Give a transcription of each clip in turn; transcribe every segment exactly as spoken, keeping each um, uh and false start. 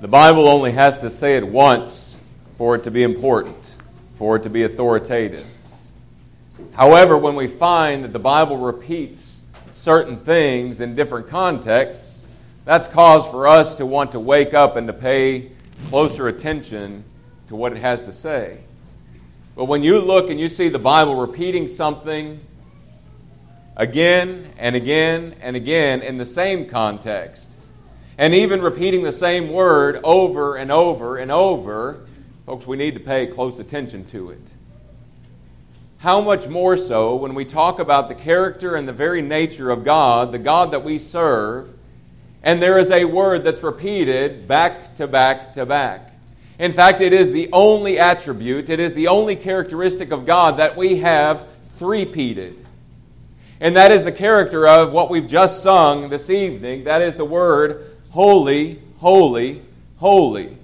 The Bible only has to say it once for it to be important, for it to be authoritative. However, when we find that the Bible repeats certain things in different contexts, that's cause for us to want to wake up and to pay closer attention to what it has to say. But when you look and you see the Bible repeating something again and again and again in the same context, and even repeating the same word over and over and over, folks, we need to pay close attention to it. How much more so when we talk about the character and the very nature of God, the God that we serve, and there is a word that's repeated back to back to back. In fact, it is the only attribute, it is the only characteristic of God that we have three-peated. And that is the character of what we've just sung this evening. That is the word holy, holy, holy.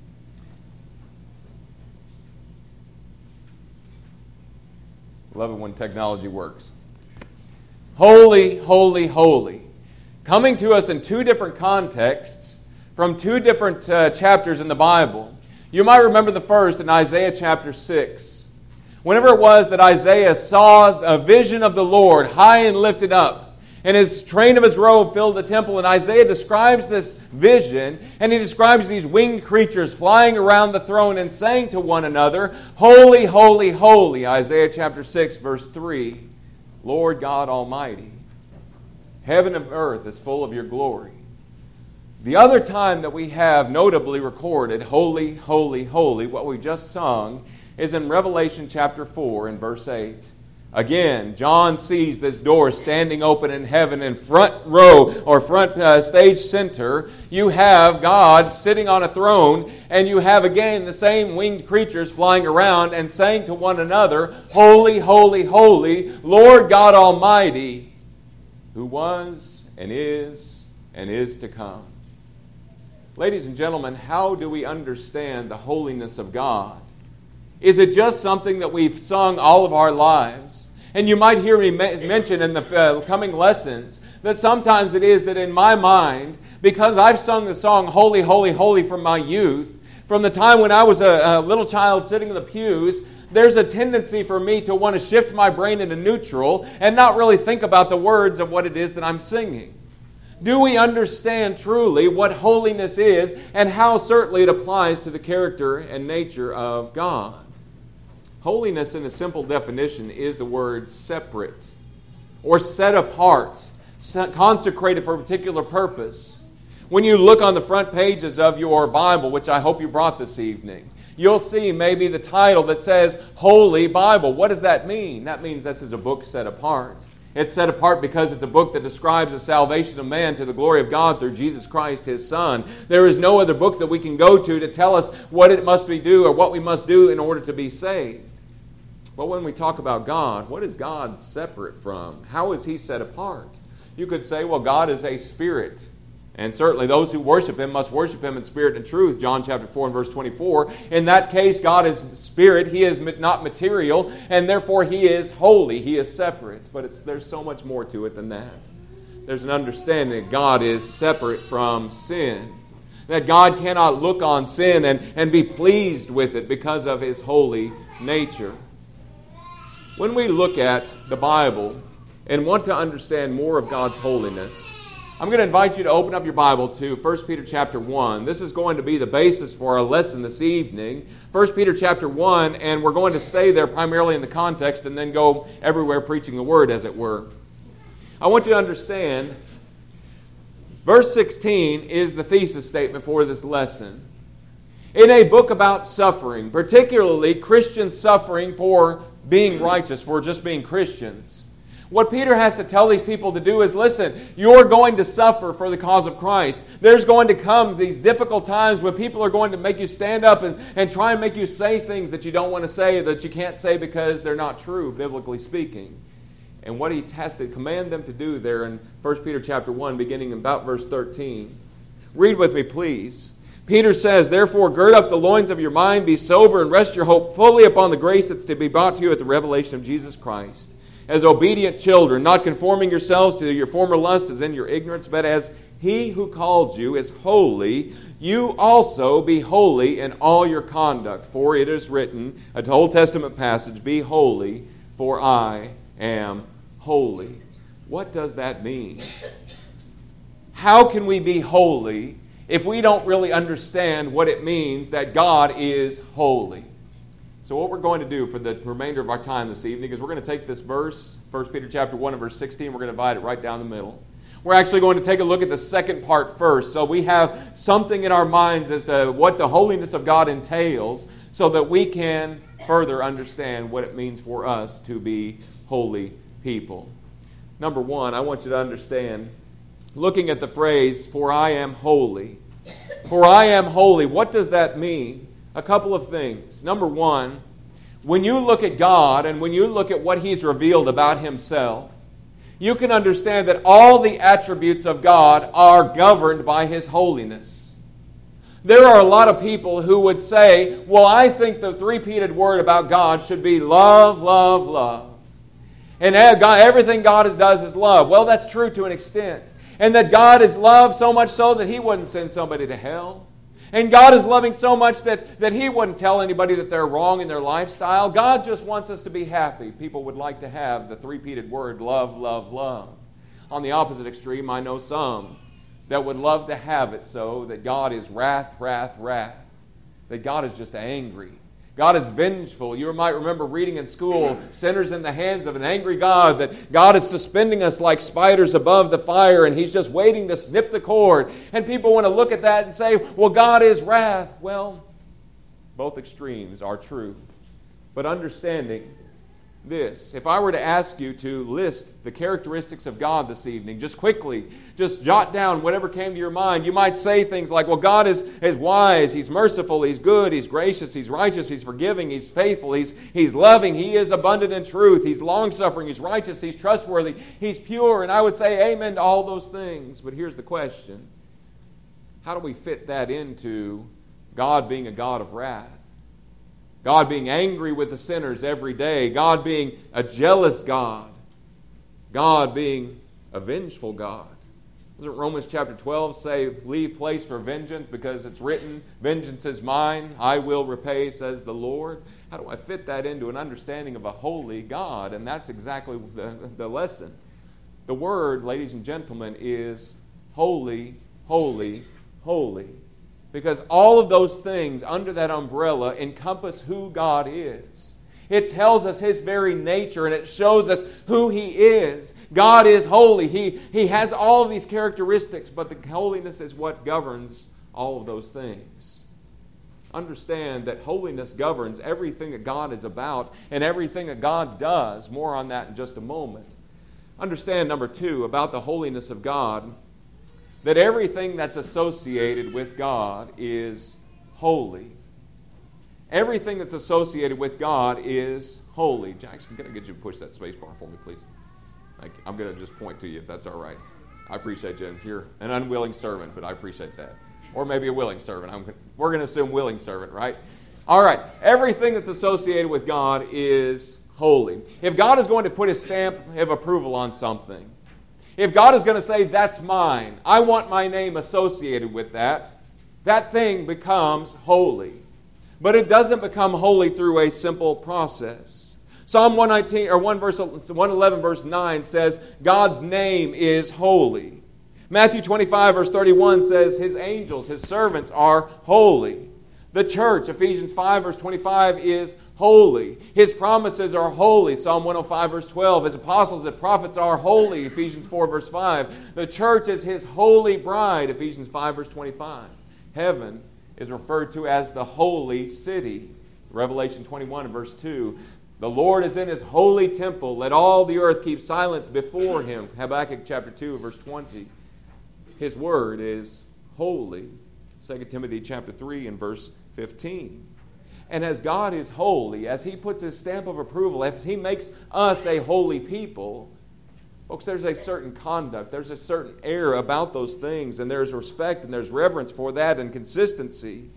Love it when technology works. Holy, holy, holy. Coming to us in two different contexts from two different uh, chapters in the Bible. You might remember the first in Isaiah chapter six. Whenever it was that Isaiah saw a vision of the Lord high and lifted up, and his train of his robe filled the temple, and Isaiah describes this vision, and he describes these winged creatures flying around the throne and saying to one another, Holy, holy, holy, Isaiah chapter six, verse three, Lord God Almighty, heaven and earth is full of your glory. The other time that we have notably recorded, holy, holy, holy, what we just sung, is in Revelation chapter four and verse eight. Again, John sees this door standing open in heaven. In front row or front uh, stage center, you have God sitting on a throne, and you have again the same winged creatures flying around and saying to one another, Holy, holy, holy, Lord God Almighty, who was and is and is to come. Ladies and gentlemen, how do we understand the holiness of God? Is it just something that we've sung all of our lives? And you might hear me mention in the uh, coming lessons that sometimes it is that in my mind, because I've sung the song Holy, Holy, Holy from my youth, from the time when I was a, a little child sitting in the pews, there's a tendency for me to want to shift my brain into neutral and not really think about the words of what it is that I'm singing. Do we understand truly what holiness is and how certainly it applies to the character and nature of God? Holiness, in a simple definition, is the word separate or set apart, consecrated for a particular purpose. When you look on the front pages of your Bible, which I hope you brought this evening, you'll see maybe the title that says Holy Bible. What does that mean? That means this is a book set apart. It's set apart because it's a book that describes the salvation of man to the glory of God through Jesus Christ, His Son. There is no other book that we can go to to tell us what it must be do or what we must do in order to be saved. But when we talk about God, what is God separate from? How is He set apart? You could say, well, God is a spirit. And certainly those who worship Him must worship Him in spirit and truth. John chapter four and verse twenty-four. In that case, God is spirit. He is not material. And therefore He is holy. He is separate. But it's, there's so much more to it than that. There's an understanding that God is separate from sin. That God cannot look on sin and, and be pleased with it because of His holy nature. When we look at the Bible and want to understand more of God's holiness, I'm going to invite you to open up your Bible to First Peter chapter one. This is going to be the basis for our lesson this evening. First Peter chapter one, and we're going to stay there primarily in the context and then go everywhere preaching the Word, as it were. I want you to understand, verse sixteen is the thesis statement for this lesson. In a book about suffering, particularly Christian suffering for being righteous, for just being Christians, what Peter has to tell these people to do is, listen, you're going to suffer for the cause of Christ. There's going to come these difficult times when people are going to make you stand up and, and try and make you say things that you don't want to say, that you can't say because they're not true, biblically speaking. And what he has to command them to do there in First Peter chapter one, beginning in about verse thirteen. Read with me, please. Peter says, Therefore gird up the loins of your mind, be sober, and rest your hope fully upon the grace that's to be brought to you at the revelation of Jesus Christ. As obedient children, not conforming yourselves to your former lust as in your ignorance, but as He who called you is holy. You also be holy in all your conduct. For it is written, an Old Testament passage, be holy, for I am holy. What does that mean? How can we be holy if we don't really understand what it means that God is holy? So what we're going to do for the remainder of our time this evening is we're going to take this verse, First Peter chapter one and verse sixteen, we're going to divide it right down the middle. We're actually going to take a look at the second part first, so we have something in our minds as to what the holiness of God entails, so that we can further understand what it means for us to be holy people. Number one, I want you to understand, looking at the phrase, for I am holy. For I am holy, what does that mean? A couple of things. Number one, when you look at God and when you look at what He's revealed about Himself, you can understand that all the attributes of God are governed by His holiness. There are a lot of people who would say, well, I think the three-peated word about God should be love, love, love. And everything God does is love. Well, that's true to an extent. And that God is love so much so that He wouldn't send somebody to hell. And God is loving so much that, that He wouldn't tell anybody that they're wrong in their lifestyle. God just wants us to be happy. People would like to have the three-peated word, love, love, love. On the opposite extreme, I know some that would love to have it so that God is wrath, wrath, wrath. That God is just angry. God is vengeful. You might remember reading in school, sinners in the hands of an angry God, that God is suspending us like spiders above the fire and He's just waiting to snip the cord. And people want to look at that and say, well, God is wrath. Well, both extremes are true. But understanding this, if I were to ask you to list the characteristics of God this evening, just quickly, just jot down whatever came to your mind, you might say things like, well, God is, is wise, He's merciful, He's good, He's gracious, He's righteous, He's forgiving, He's faithful, He's, he's loving, He is abundant in truth, He's long-suffering, He's righteous, He's trustworthy, He's pure. And I would say amen to all those things. But here's the question. How do we fit that into God being a God of wrath? God being angry with the sinners every day. God being a jealous God. God being a vengeful God. Doesn't Romans chapter twelve say, leave place for vengeance because it's written, vengeance is mine, I will repay, says the Lord? How do I fit that into an understanding of a holy God? And that's exactly the, the lesson. The word, ladies and gentlemen, is holy, holy, holy. Because all of those things under that umbrella encompass who God is. It tells us His very nature and it shows us who He is. God is holy. He, he has all of these characteristics, but the holiness is what governs all of those things. Understand that holiness governs everything that God is about and everything that God does. More on that in just a moment. Understand, number two, about the holiness of God, that everything that's associated with God is holy. Everything that's associated with God is holy. Jackson, can I get you to push that space bar for me, please? I'm going to just point to you if that's all right. I appreciate you. You're an unwilling servant, but I appreciate that. Or maybe a willing servant. I'm, we're going to assume willing servant, right? All right. Everything that's associated with God is holy. If God is going to put His stamp of approval on something, if God is going to say, that's mine, I want my name associated with that, that thing becomes holy. But it doesn't become holy through a simple process. Psalm one nineteen or one verse one eleven verse nine says, God's name is holy. Matthew twenty-five verse thirty-one says, His angels, His servants are holy. The church, Ephesians five verse twenty-five, is holy. His promises are holy. Psalm one oh five verse twelve. His apostles and prophets are holy. Ephesians four verse five. The church is His holy bride. Ephesians five verse twenty-five. Heaven is referred to as the holy city. Revelation twenty-one and verse two. The Lord is in His holy temple. Let all the earth keep silence before Him. Habakkuk chapter two verse twenty. His word is holy. Second Timothy chapter three and verse fifteen. And as God is holy, as He puts His stamp of approval, as He makes us a holy people, folks, there's a certain conduct, there's a certain air about those things, and there's respect and there's reverence for that and consistency.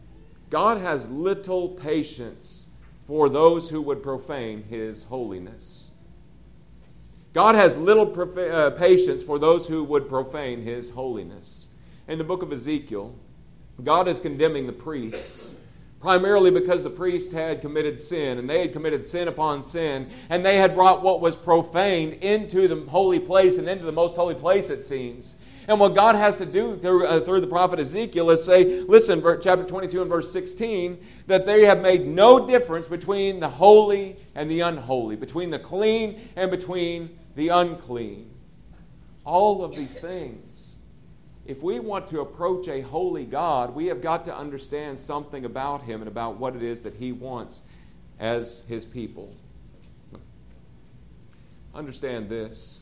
God has little patience for those who would profane His holiness. God has little profa- uh, patience for those who would profane His holiness. In the book of Ezekiel, God is condemning the priests, primarily because the priests had committed sin, and they had committed sin upon sin, and they had brought what was profaned into the holy place and into the most holy place, it seems. And what God has to do through, uh, through the prophet Ezekiel is say, listen, chapter twenty-two and verse sixteen, that they have made no difference between the holy and the unholy, between the clean and between the unclean. All of these things. If we want to approach a holy God, we have got to understand something about Him and about what it is that He wants as His people. Understand this.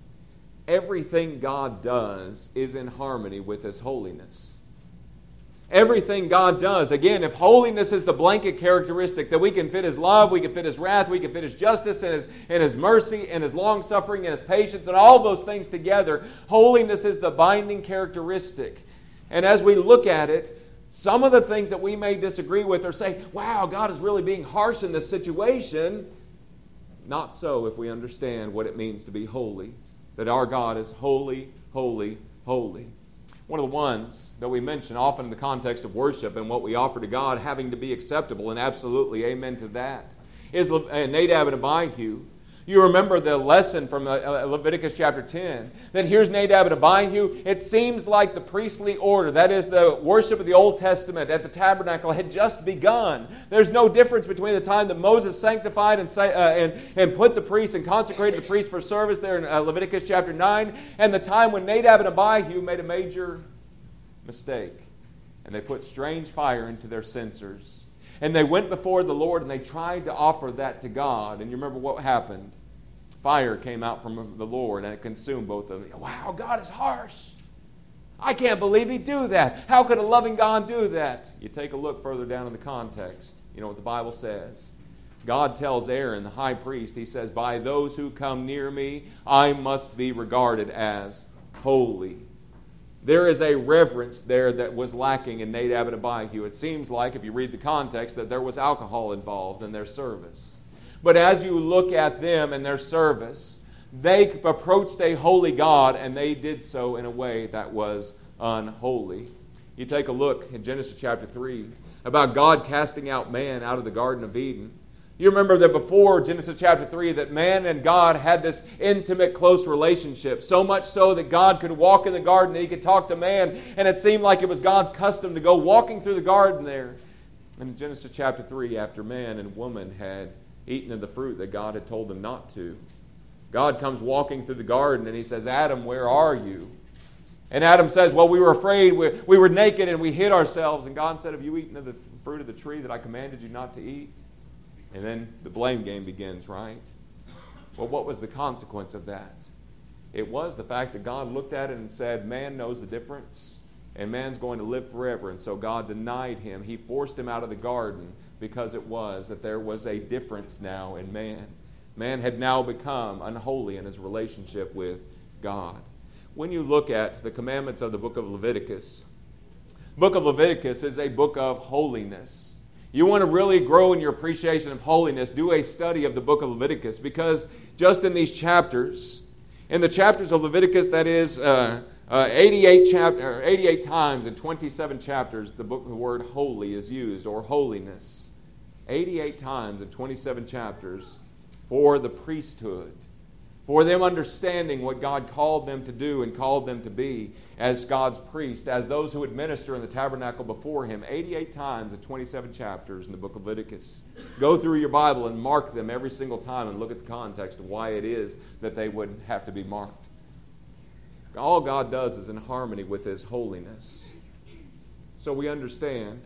Everything God does is in harmony with His holiness. Everything God does, again, if holiness is the blanket characteristic that we can fit His love, we can fit His wrath, we can fit His justice and His, and His mercy and His long-suffering and His patience and all those things together, holiness is the binding characteristic. And as we look at it, some of the things that we may disagree with or say, wow, God is really being harsh in this situation. Not so if we understand what it means to be holy. That our God is holy, holy, holy. One of the ones that we mention often in the context of worship and what we offer to God having to be acceptable, and absolutely amen to that, is Nadab and Abihu. You remember the lesson from Leviticus chapter ten, that here's Nadab and Abihu. It seems like the priestly order, that is the worship of the Old Testament at the tabernacle, had just begun. There's no difference between the time that Moses sanctified and, uh, and, and put the priests and consecrated the priests for service there in uh, Leviticus chapter nine, and the time when Nadab and Abihu made a major mistake. And they put strange fire into their censers. And they went before the Lord and they tried to offer that to God. And you remember what happened? Fire came out from the Lord and it consumed both of them. Wow, God is harsh. I can't believe He'd do that. How could a loving God do that? You take a look further down in the context. You know what the Bible says. God tells Aaron, the high priest, He says, by those who come near me, I must be regarded as holy. There is a reverence there that was lacking in Nadab and Abihu. It seems like, if you read the context, that there was alcohol involved in their service. But as you look at them and their service, they approached a holy God, and they did so in a way that was unholy. You take a look in Genesis chapter three about God casting out man out of the Garden of Eden. You remember that before Genesis chapter three, that man and God had this intimate, close relationship. So much so that God could walk in the garden and He could talk to man. And it seemed like it was God's custom to go walking through the garden there. And in Genesis chapter three, after man and woman had eaten of the fruit that God had told them not to, God comes walking through the garden and He says, Adam, where are you? And Adam says, well, we were afraid. We, we were naked and we hid ourselves. And God said, have you eaten of the fruit of the tree that I commanded you not to eat? And then the blame game begins, right? Well, what was the consequence of that? It was the fact that God looked at it and said, man knows the difference, and man's going to live forever. And so God denied him. He forced him out of the garden because it was that there was a difference now in man. Man had now become unholy in his relationship with God. When you look at the commandments of the book of Leviticus, the book of Leviticus is a book of holiness. You want to really grow in your appreciation of holiness, do a study of the book of Leviticus, because just in these chapters, in the chapters of Leviticus, that is uh, uh, eighty-eight, chap- or eighty-eight times in twenty-seven chapters, the, book, the word holy is used, or holiness. eighty-eight times in twenty-seven chapters for the priesthood, for them understanding what God called them to do and called them to be as God's priest, as those who would minister in the tabernacle before Him, eighty-eight times in twenty-seven chapters in the book of Leviticus. Go through your Bible and mark them every single time and look at the context of why it is that they would have to be marked. All God does is in harmony with His holiness. So we understand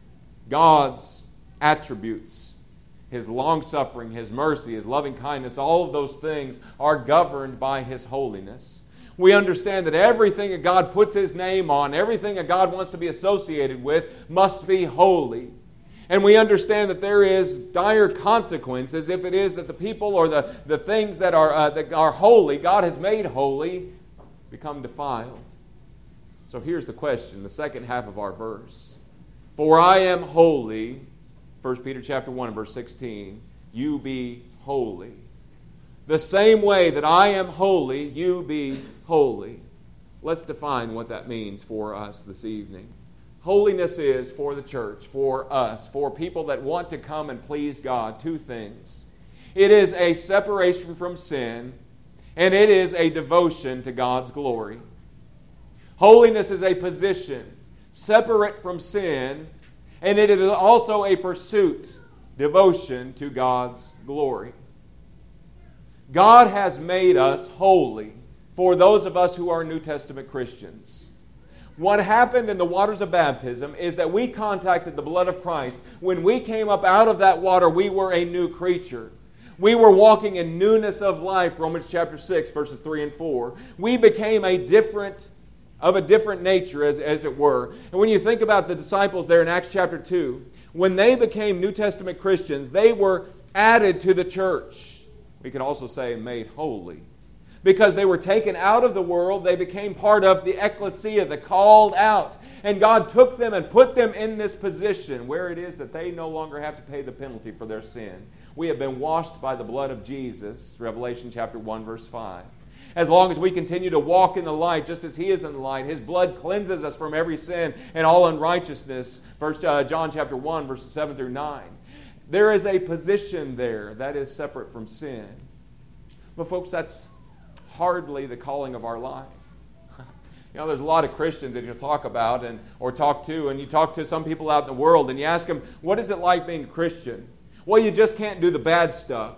God's attributes, His long-suffering, His mercy, His loving kindness, all of those things are governed by His holiness. We understand that everything that God puts His name on, everything that God wants to be associated with, must be holy. And we understand that there is dire consequences if it is that the people or the, the things that are, uh, that are holy, God has made holy, become defiled. So here's the question, the second half of our verse. For I am holy, First Peter chapter one and verse sixteen, you be holy. The same way that I am holy, you be holy. Let's define what that means for us this evening. Holiness is for the church, for us, for people that want to come and please God, two things. It is a separation from sin, and it is a devotion to God's glory. Holiness is a position separate from sin, and it is also a pursuit, devotion to God's glory. God has made us holy for those of us who are New Testament Christians. What happened in the waters of baptism is that we contacted the blood of Christ. When we came up out of that water, we were a new creature. We were walking in newness of life, Romans chapter six, verses three and four. We became a different, of a different nature, as, as it were. And when you think about the disciples there in Acts chapter two, when they became New Testament Christians, they were added to the church. We could also say made holy. Because they were taken out of the world, they became part of the ecclesia, the called out. And God took them and put them in this position where it is that they no longer have to pay the penalty for their sin. We have been washed by the blood of Jesus, Revelation chapter one, verse five. As long as we continue to walk in the light, just as He is in the light, His blood cleanses us from every sin and all unrighteousness. First uh, John chapter one, verses seven through nine. There is a position there that is separate from sin. But folks, that's hardly the calling of our life. You know, there's a lot of Christians that you talk about and or talk to, and you talk to some people out in the world, and you ask them, what is it like being a Christian? Well, you just can't do the bad stuff.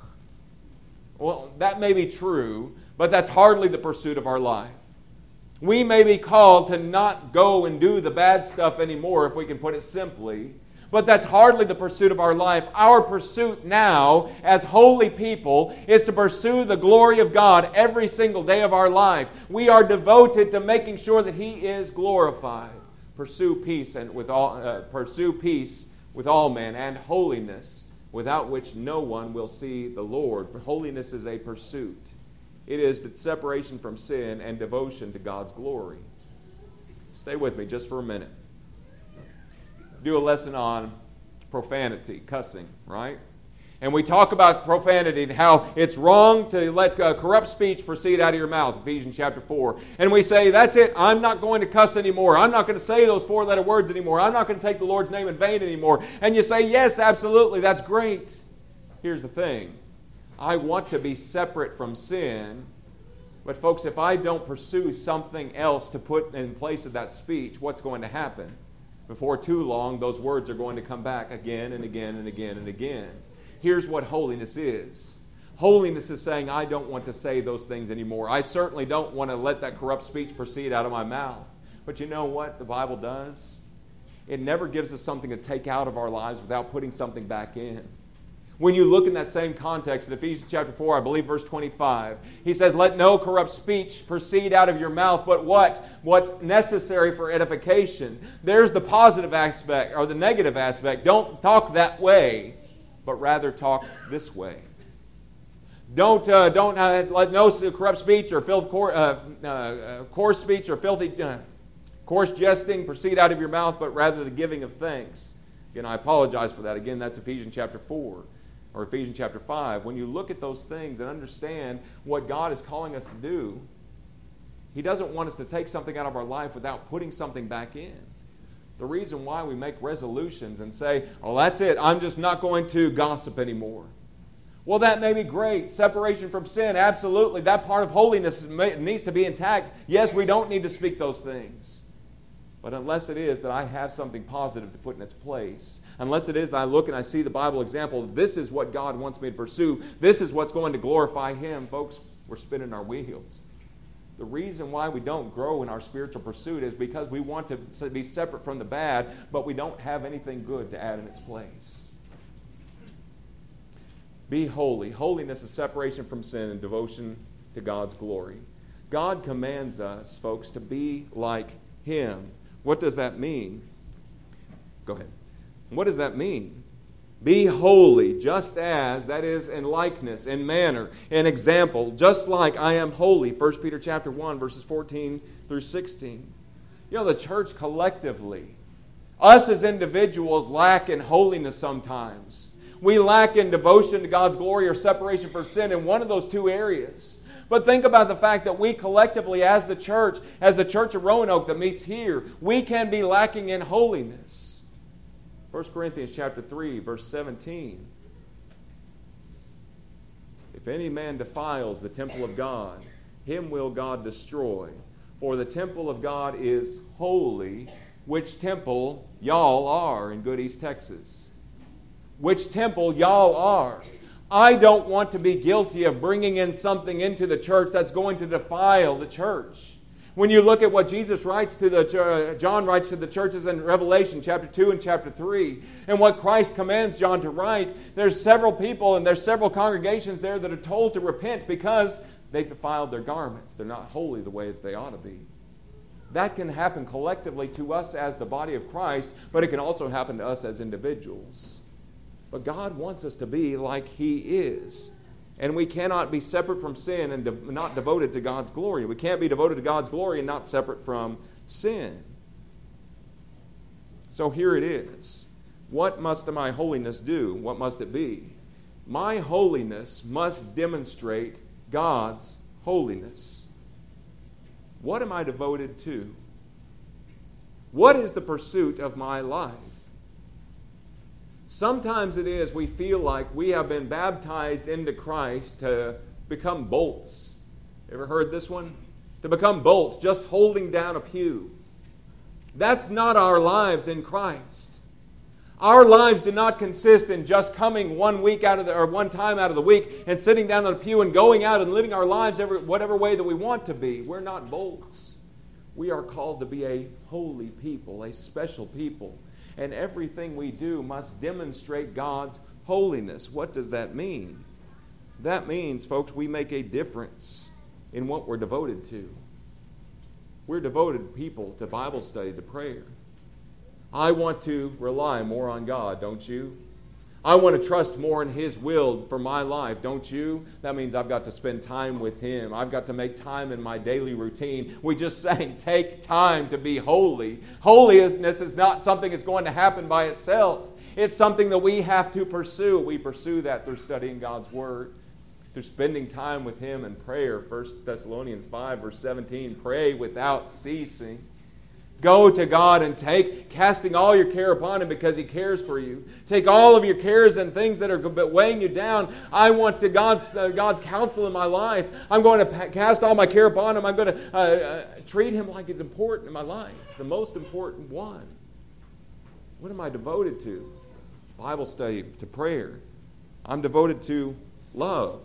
Well, that may be true, but that's hardly the pursuit of our life. We may be called to not go and do the bad stuff anymore, if we can put it simply. But that's hardly the pursuit of our life. Our pursuit now, as holy people, is to pursue the glory of God every single day of our life. We are devoted to making sure that He is glorified. Pursue peace and with all, uh, pursue peace with all men, and holiness, without which no one will see the Lord. For holiness is a pursuit. It is the separation from sin and devotion to God's glory. Stay with me just for a minute. Do a lesson on profanity, cussing, right? And we talk about profanity and how it's wrong to let uh, corrupt speech proceed out of your mouth, Ephesians chapter four. And we say, that's it, I'm not going to cuss anymore. I'm not going to say those four-letter words anymore. I'm not going to take the Lord's name in vain anymore. And you say, yes, absolutely, that's great. Here's the thing. I want to be separate from sin. But folks, if I don't pursue something else to put in place of that speech, what's going to happen? Before too long, those words are going to come back again and again and again and again. Here's what holiness is. Holiness is saying, I don't want to say those things anymore. I certainly don't want to let that corrupt speech proceed out of my mouth. But you know what the Bible does? It never gives us something to take out of our lives without putting something back in. When you look in that same context, in Ephesians chapter four, I believe verse twenty-five, he says, let no corrupt speech proceed out of your mouth, but what? What's necessary for edification. There's the positive aspect, or the negative aspect. Don't talk that way, but rather talk this way. Don't uh, don't uh, let no corrupt speech or filth, uh, uh, coarse speech or filthy, uh, coarse jesting proceed out of your mouth, but rather the giving of thanks. Again, I apologize for that. Again, that's Ephesians chapter four. Or Ephesians chapter five, when you look at those things and understand what God is calling us to do, He doesn't want us to take something out of our life without putting something back in. The reason why we make resolutions and say, oh, that's it, I'm just not going to gossip anymore. Well, that may be great. Separation from sin, absolutely. That part of holiness needs to be intact. Yes, we don't need to speak those things. But unless it is that I have something positive to put in its place, unless it is that I look and I see the Bible example, this is what God wants me to pursue, this is what's going to glorify Him, folks, we're spinning our wheels. The reason why we don't grow in our spiritual pursuit is because we want to be separate from the bad, but we don't have anything good to add in its place. Be holy. Holiness is separation from sin and devotion to God's glory. God commands us, folks, to be like Him. What does that mean? Go ahead. What does that mean? Be holy, just as, that is, in likeness, in manner, in example, just like I am holy. First Peter chapter one, verses fourteen through sixteen. You know, the church collectively, us as individuals lack in holiness sometimes. we lack in devotion to God's glory or separation from sin in one of those two areas. But think about the fact that we collectively as the church, as the church of Roanoke that meets here, we can be lacking in holiness. First Corinthians chapter three, verse seventeen. If any man defiles the temple of God, him will God destroy. For the temple of God is holy, which temple y'all are in Good East, Texas. Which temple y'all are. I don't want to be guilty of bringing in something into the church that's going to defile the church. When you look at what Jesus writes to the, uh, John writes to the churches in Revelation chapter two and chapter three, and what Christ commands John to write, there's several people and there's several congregations there that are told to repent because they've defiled their garments. They're not holy the way that they ought to be. That can happen collectively to us as the body of Christ, but it can also happen to us as individuals. But God wants us to be like He is. And we cannot be separate from sin and de- not devoted to God's glory. We can't be devoted to God's glory and not separate from sin. So here it is. What must my holiness do? What must it be? My holiness must demonstrate God's holiness. What am I devoted to? What is the pursuit of my life? Sometimes it is we feel like we have been baptized into Christ to become bolts. Ever heard this one? To become bolts, just holding down a pew. That's not our lives in Christ. Our lives do not consist in just coming one week out of the, or one time out of the week and sitting down on the pew and going out and living our lives every, whatever way that we want to be. We're not bolts. We are called to be a holy people, a special people. And everything we do must demonstrate God's holiness. What does that mean? That means, folks, we make a difference in what we're devoted to. We're devoted people to Bible study, to prayer. I want to rely more on God, don't you? I want to trust more in His will for my life, don't you? That means I've got to spend time with Him. I've got to make time in my daily routine. We just sang, take time to be holy. Holiness is not something that's going to happen by itself. It's something that we have to pursue. We pursue that through studying God's Word, through spending time with Him in prayer. First Thessalonians five, verse seventeen, pray without ceasing. Go to God and take, casting all your care upon Him because He cares for you. Take all of your cares and things that are weighing you down. I want to God's, uh, God's counsel in my life. I'm going to pa- cast all my care upon Him. I'm going to uh, uh, treat Him like it's important in my life. The most important one. What am I devoted to? Bible study, to prayer. I'm devoted to love.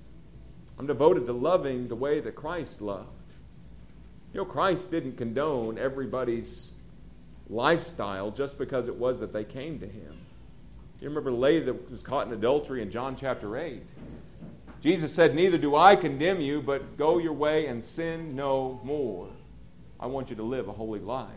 I'm devoted to loving the way that Christ loved. You know, Christ didn't condone everybody's lifestyle just because it was that they came to Him. You remember the lady that was caught in adultery in John chapter eight? Jesus said, neither do I condemn you, but go your way and sin no more. I want you to live a holy life.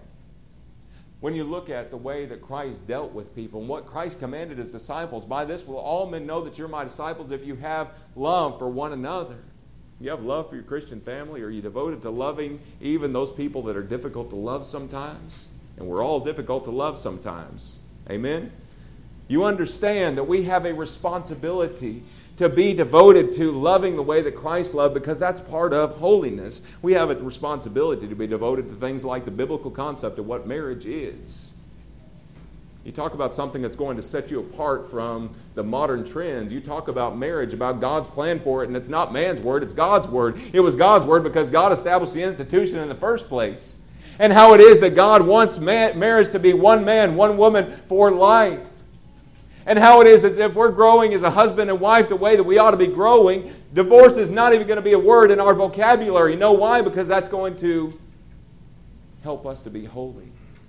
When you look at the way that Christ dealt with people and what Christ commanded His disciples, by this will all men know that you're my disciples if you have love for one another. You have love for your Christian family? Are you devoted to loving even those people that are difficult to love sometimes? And we're all difficult to love sometimes. Amen? You understand that we have a responsibility to be devoted to loving the way that Christ loved because that's part of holiness. We have a responsibility to be devoted to things like the biblical concept of what marriage is. You talk about something that's going to set you apart from the modern trends. You talk about marriage, about God's plan for it, and it's not man's word, it's God's word. It was God's word because God established the institution in the first place. And how it is that God wants man, marriage to be one man, one woman for life. And how it is that if we're growing as a husband and wife the way that we ought to be growing, divorce is not even going to be a word in our vocabulary. You know why? Because that's going to help us to be holy.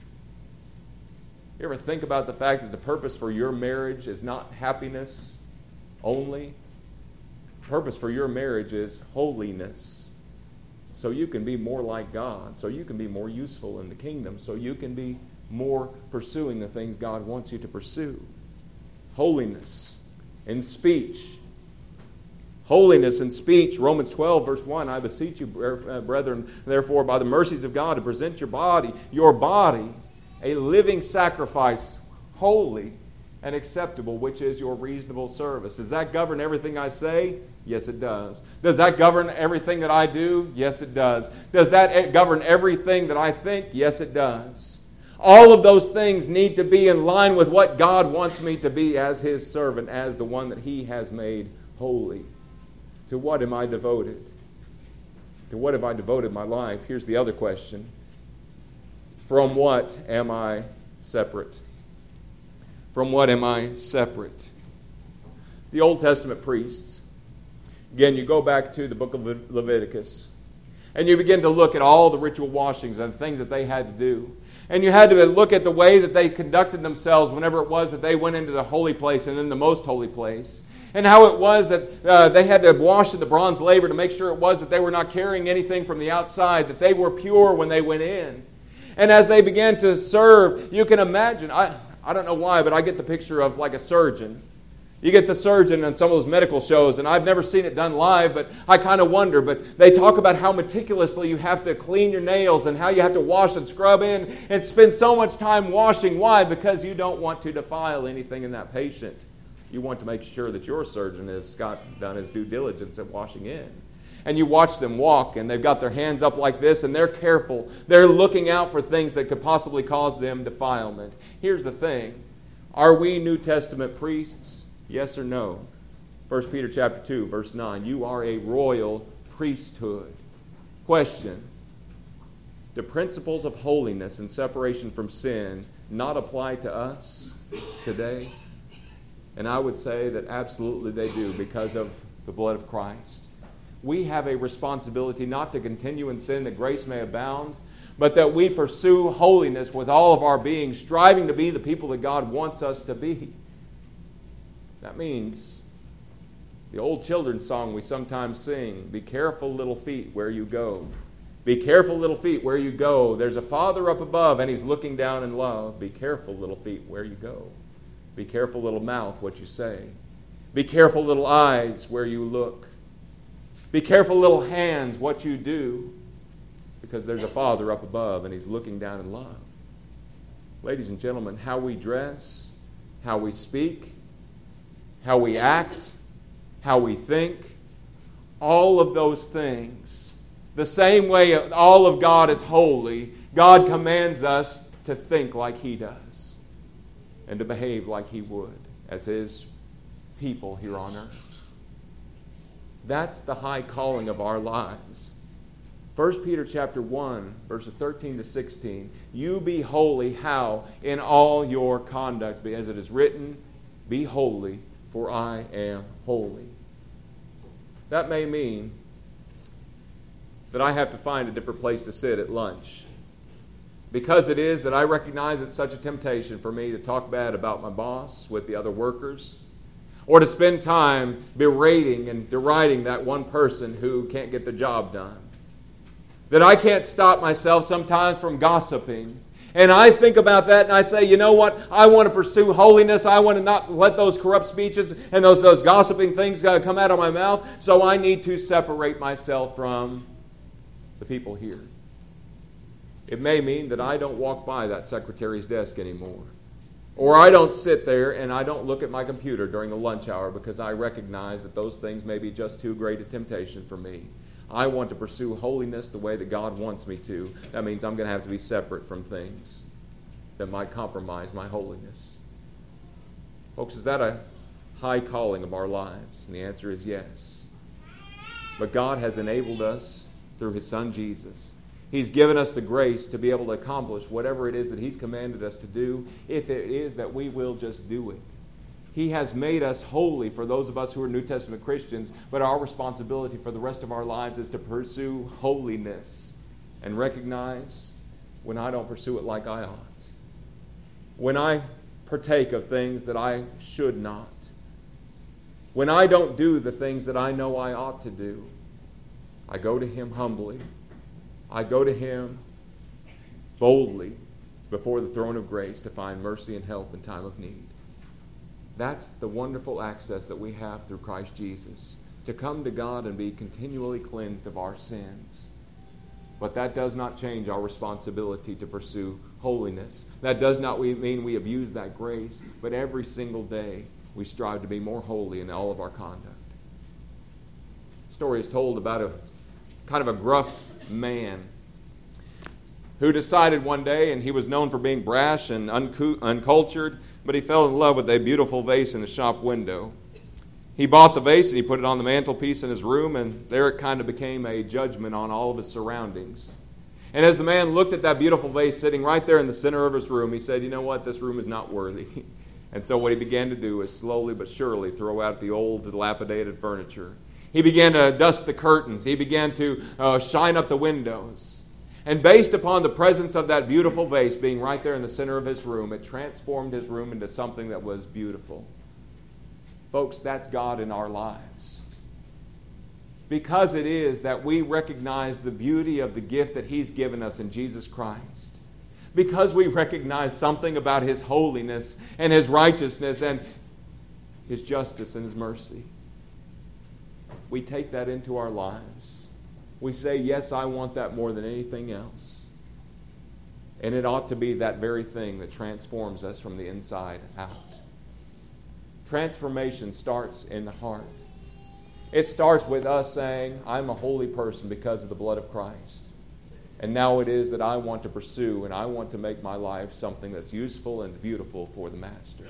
You ever think about the fact that the purpose for your marriage is not happiness only? The purpose for your marriage is holiness. So you can be more like God. So you can be more useful in the kingdom. So you can be more pursuing the things God wants you to pursue. Holiness in speech. Holiness in speech. Romans twelve, verse one, I beseech you, brethren, therefore, by the mercies of God, to present your body, your body, a living sacrifice, holy, and acceptable, which is your reasonable service. Does that govern everything I say? Yes, it does. Does that govern everything that I do? Yes, it does. Does that govern everything that I think? Yes, it does. All of those things need to be in line with what God wants me to be as His servant, as the one that He has made holy. To what am I devoted? To what have I devoted my life? Here's the other question. From what am I separate? From what am I separate? The Old Testament priests, again, you go back to the book of Le- Leviticus, and you begin to look at all the ritual washings and things that they had to do. And you had to look at the way that they conducted themselves whenever it was that they went into the holy place and then the most holy place. And how it was that uh, they had to wash in the bronze laver to make sure it was that they were not carrying anything from the outside, that they were pure when they went in. And as they began to serve, you can imagine, I, I don't know why, but I get the picture of like a surgeon. You get the surgeon on some of those medical shows, and I've never seen it done live, but I kind of wonder. But they talk about how meticulously you have to clean your nails and how you have to wash and scrub in and spend so much time washing. Why? Because you don't want to defile anything in that patient. You want to make sure that your surgeon has got done his due diligence at washing in. And you watch them walk, and they've got their hands up like this, and they're careful. They're looking out for things that could possibly cause them defilement. Here's the thing. Are we New Testament priests? Yes or no? First Peter chapter two, verse nine. You are a royal priesthood. Question. Do principles of holiness and separation from sin not apply to us today? And I would say that absolutely they do, because of the blood of Christ. We have a responsibility not to continue in sin that grace may abound, but that we pursue holiness with all of our being, striving to be the people that God wants us to be. That means the old children's song we sometimes sing, be careful, little feet, where you go. Be careful, little feet, where you go. There's a Father up above, and He's looking down in love. Be careful, little feet, where you go. Be careful, little mouth, what you say. Be careful, little eyes, where you look. Be careful, little hands, what you do, because there's a Father up above, and He's looking down in love. Ladies and gentlemen, how we dress, how we speak, how we act, how we think, all of those things, the same way all of God is holy, God commands us to think like He does and to behave like He would as His people here on earth. That's the high calling of our lives. First Peter chapter one, verses thirteen to sixteen. You be holy, how? In all your conduct, as it is written, be holy, for I am holy. That may mean that I have to find a different place to sit at lunch. Because it is that I recognize it's such a temptation for me to talk bad about my boss with the other workers, or to spend time berating and deriding that one person who can't get the job done. That I can't stop myself sometimes from gossiping. And I think about that and I say, you know what? I want to pursue holiness. I want to not let those corrupt speeches and those, those gossiping things come out of my mouth. So I need to separate myself from the people here. It may mean that I don't walk by that secretary's desk anymore. Or I don't sit there and I don't look at my computer during the lunch hour because I recognize that those things may be just too great a temptation for me. I want to pursue holiness the way that God wants me to. That means I'm going to have to be separate from things that might compromise my holiness. Folks, is that a high calling of our lives? And the answer is yes. But God has enabled us through His Son Jesus. He's given us the grace to be able to accomplish whatever it is that He's commanded us to do, if it is that we will just do it. He has made us holy for those of us who are New Testament Christians, but our responsibility for the rest of our lives is to pursue holiness and recognize when I don't pursue it like I ought. When I partake of things that I should not. When I don't do the things that I know I ought to do. I go to Him humbly. I go to Him boldly before the throne of grace to find mercy and help in time of need. That's the wonderful access that we have through Christ Jesus, to come to God and be continually cleansed of our sins. But that does not change our responsibility to pursue holiness. That does not mean we abuse that grace, but every single day we strive to be more holy in all of our conduct. The story is told about a kind of a gruff man who decided one day, and he was known for being brash and uncu- uncultured, but he fell in love with a beautiful vase in a shop window. He bought the vase and he put it on the mantelpiece in his room, and there it kind of became a judgment on all of his surroundings. And as the man looked at that beautiful vase sitting right there in the center of his room, he said, you know what, this room is not worthy. And so what he began to do is slowly but surely throw out the old, dilapidated furniture. He began to dust the curtains. He began to uh, shine up the windows. And based upon the presence of that beautiful vase being right there in the center of his room, it transformed his room into something that was beautiful. Folks, that's God in our lives. Because it is that we recognize the beauty of the gift that He's given us in Jesus Christ. Because we recognize something about His holiness and His righteousness and His justice and His mercy. We take that into our lives. We say, yes, I want that more than anything else. And it ought to be that very thing that transforms us from the inside out. Transformation starts in the heart. It starts with us saying, I'm a holy person because of the blood of Christ. And now it is that I want to pursue and I want to make my life something that's useful and beautiful for the Master.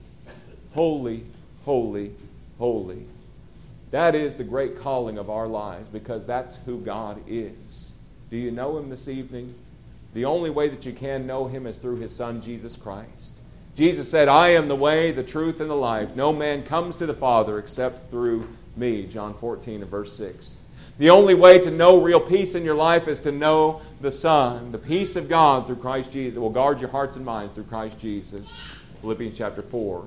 Holy, holy, holy. That is the great calling of our lives because that's who God is. Do you know Him this evening? The only way that you can know Him is through His Son, Jesus Christ. Jesus said, I am the way, the truth, and the life. No man comes to the Father except through me. John fourteen and verse six. The only way to know real peace in your life is to know the Son. The peace of God through Christ Jesus will guard your hearts and minds through Christ Jesus. Philippians chapter four.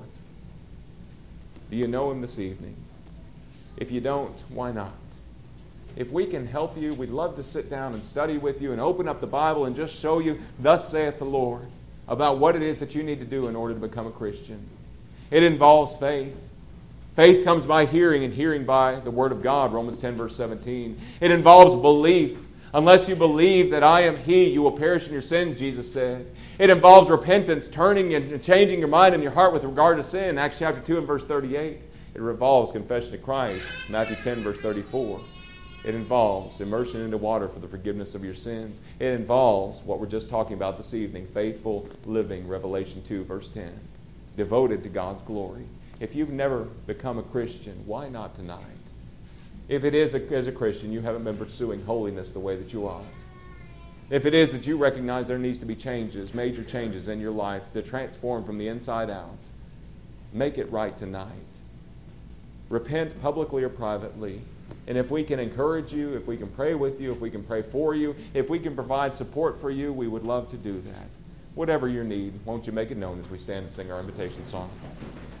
Do you know Him this evening? If you don't, why not? If we can help you, we'd love to sit down and study with you and open up the Bible and just show you, thus saith the Lord, about what it is that you need to do in order to become a Christian. It involves faith. Faith comes by hearing, and hearing by the Word of God, Romans ten, verse seventeen. It involves belief. Unless you believe that I am He, you will perish in your sins, Jesus said. It involves repentance, turning and changing your mind and your heart with regard to sin, Acts chapter two and verse thirty-eight. It involves confession of Christ, Matthew ten, verse thirty-four. It involves immersion into water for the forgiveness of your sins. It involves what we're just talking about this evening, faithful living, Revelation two, verse ten. Devoted to God's glory. If you've never become a Christian, why not tonight? If it is, a, as a Christian, you haven't been pursuing holiness the way that you ought. If it is that you recognize there needs to be changes, major changes in your life to transform from the inside out, make it right tonight. Repent publicly or privately. And if we can encourage you, if we can pray with you, if we can pray for you, if we can provide support for you, we would love to do that. Whatever your need, won't you make it known as we stand and sing our invitation song?